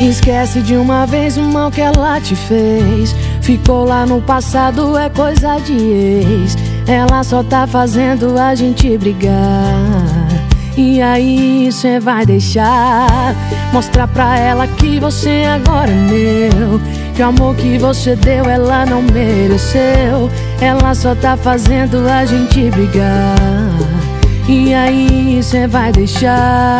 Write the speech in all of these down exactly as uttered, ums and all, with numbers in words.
Esquece de uma vez o mal que ela te fez. Ficou lá no passado, é coisa de ex. Ela só tá fazendo a gente brigar. E aí cê vai deixar mostrar pra ela que você agora é meu, que o amor que você deu ela não mereceu. Ela só tá fazendo a gente brigar. E aí cê vai deixar.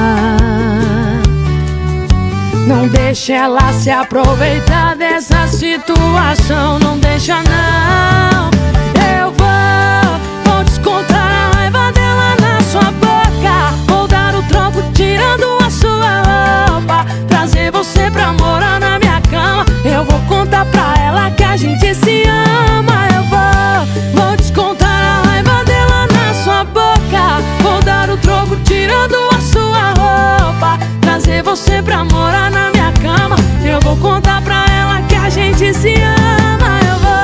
Não deixa ela se aproveitar dessa situação. Não deixa não. Eu vou, vou descontar a raiva dela na sua boca. Vou dar o troco tirando a sua roupa, trazer você pra morar na minha cama. Eu vou contar pra ela que a gente se ama. Eu vou, vou descontar a raiva dela na sua boca. Vou dar o troco tirando a sua roupa, trazer você pra morar na minha cama. Eu vou contar pra ela que a gente se ama. Eu vou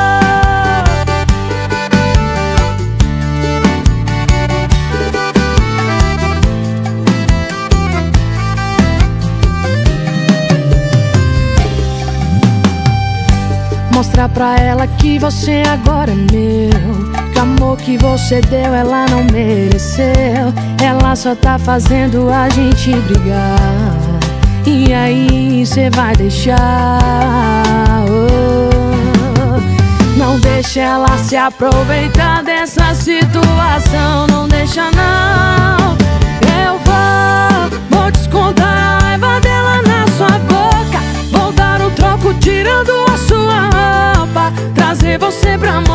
mostrar pra ela que você agora é meu, que o amor que você deu ela não mereceu. Ela só tá fazendo a gente brigar. E aí cê vai deixar. oh. Não deixa ela se aproveitar dessa situação. Não deixa não. Eu vou, vou descontar a raiva dela na sua boca. Vou dar o troco tirando a sua roupa, trazer você pra